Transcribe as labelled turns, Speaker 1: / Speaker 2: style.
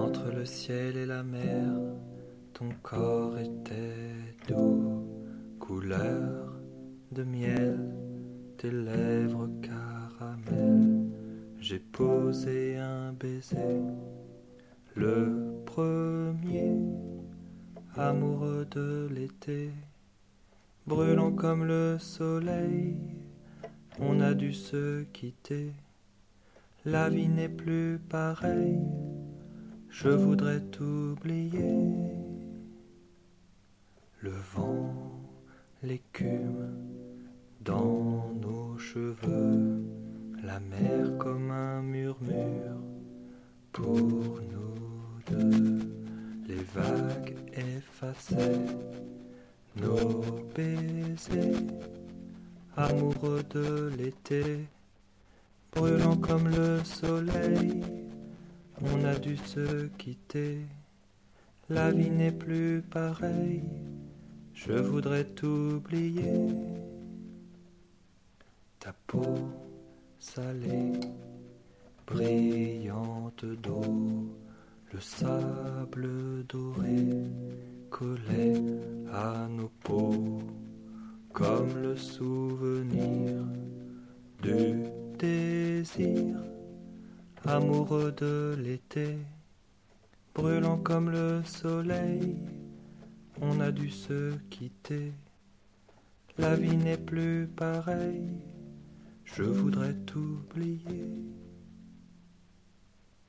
Speaker 1: Entre le ciel et la mer, ton corps était doux, couleur de miel, tes lèvres caramel. J'ai posé un baiser, le premier, amoureux de l'été, brûlant comme le soleil, on a dû se quitter. La vie n'est plus pareille, je voudrais t'oublier. Le vent, l'écume dans nos cheveux, la mer comme un murmure pour nous deux. Les vagues effaçaient nos baisers, amoureux de l'été, brûlant comme le soleil, on a dû se quitter. La vie n'est plus pareille, je voudrais t'oublier. Ta peau salée, brillante d'eau, le sable doré collait à nos peaux, comme le souvenir du désir, amoureux de l'été, brûlant comme le soleil, on a dû se quitter. La vie n'est plus pareille, je voudrais t'oublier.